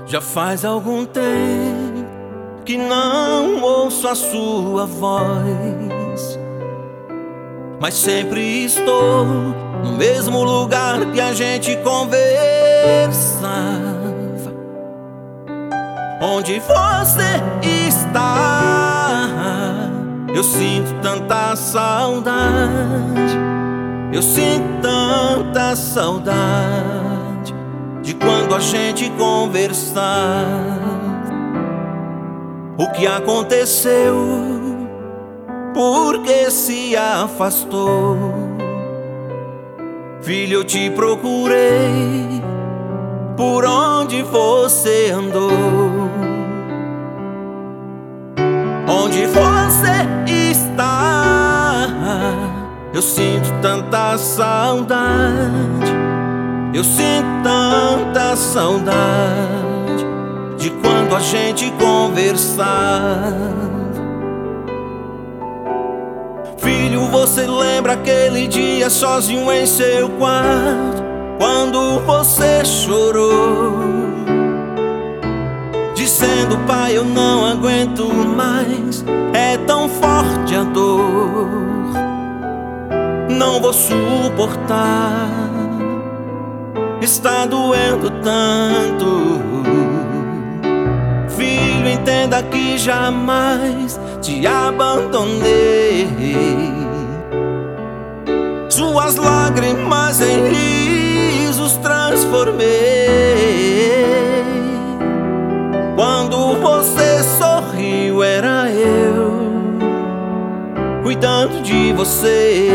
Já faz algum tempo que não ouço a sua voz, mas sempre estou no mesmo lugar que a gente conversava. Onde você está? Eu sinto tanta saudade, eu sinto tanta saudade de quando a gente conversava. O que aconteceu? Por que se afastou? Filho, eu te procurei, por onde você andou? Onde você está? Eu sinto tanta saudade, eu sinto tanta saudade de quando a gente conversava. Filho, você lembra aquele dia sozinho em seu quarto, quando você chorou, dizendo: pai, eu não aguento mais, é tão forte a dor, não vou suportar, está doendo tanto. Filho, entenda que jamais te abandonei, suas lágrimas em risos transformei. Quando você sorriu, era eu cuidando de você.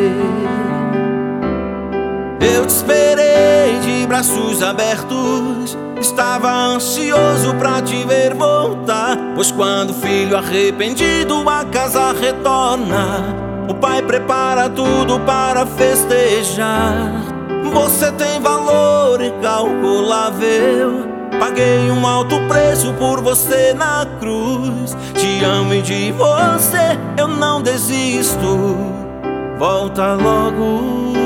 Eu te esperei de braços abertos, estava ansioso pra te ver voltar, pois quando o filho arrependido a casa retorna, o pai prepara tudo para festejar. Você tem valor incalculável, paguei um alto preço por você na cruz. Te amo e de você eu não desisto. Volta logo,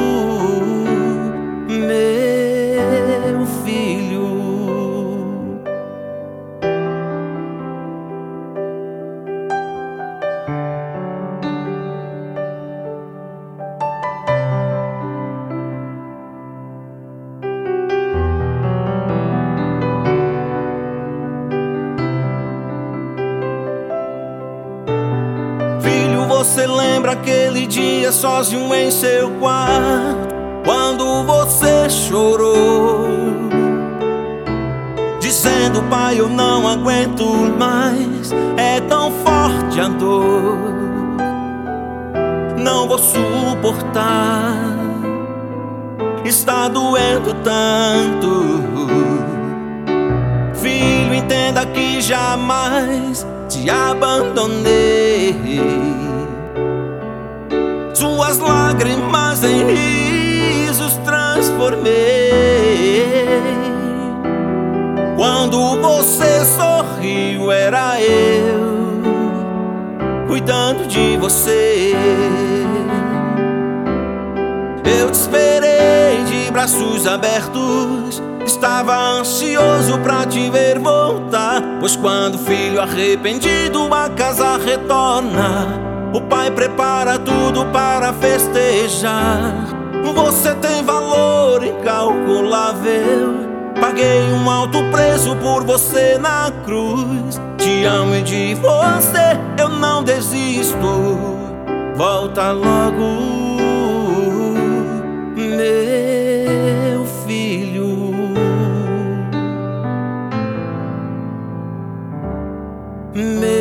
meu filho. Você lembra aquele dia sozinho em seu quarto, quando você chorou, dizendo: pai, eu não aguento mais, é tão forte a dor, não vou suportar, está doendo tanto. Filho, entenda que jamais te abandonei, suas lágrimas em risos transformei. Quando você sorriu, era eu cuidando de você. Eu te esperei de braços abertos, estava ansioso pra te ver voltar, pois quando o filho arrependido a casa retorna, o pai prepara tudo para festejar. Você tem valor incalculável, paguei um alto preço por você na cruz. Te amo e de você eu não desisto. Volta logo, meu filho.